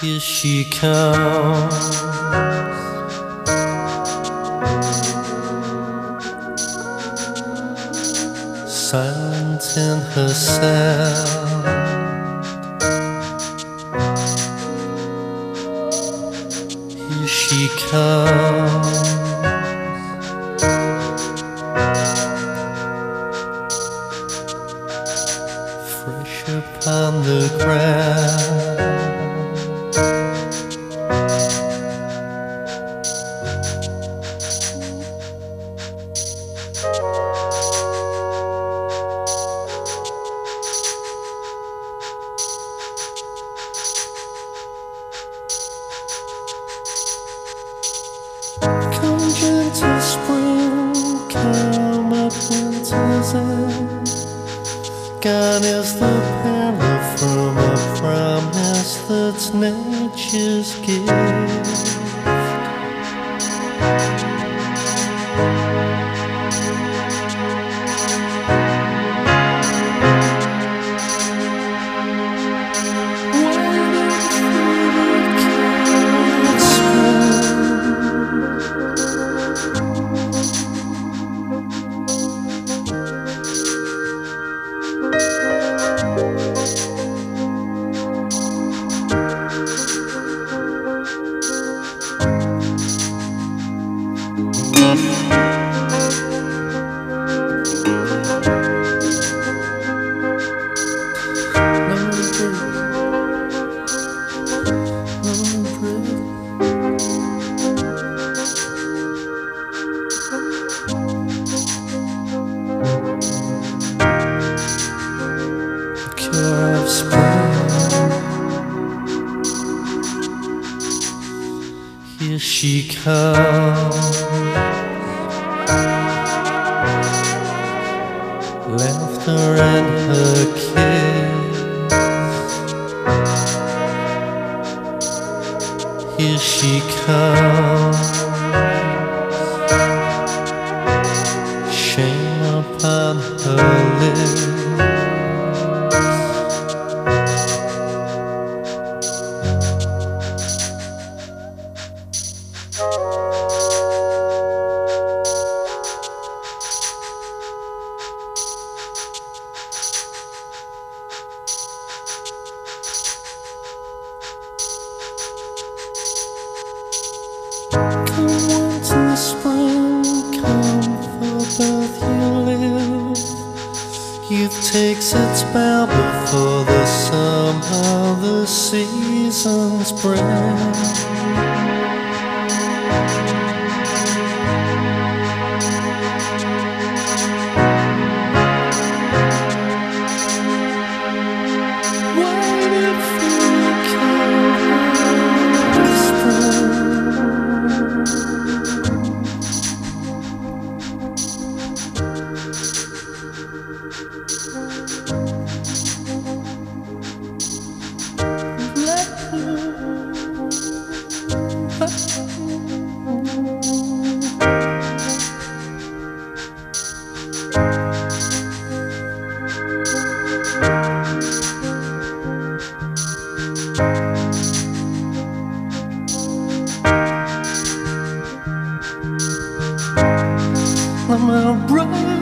Here she comes, silent in her sound. Here she comes, fresh upon the ground. Come gentle spring, come up winter's end. Gone is the peril from a promise that's nature's gift. Of spring, here she comes, laughter and her kiss. Here she comes, shame upon her lips. Come winter, spring, come for both you live. Youth takes its bow before the summer the seasons bring. Waiting for the cold spring. I'm a bright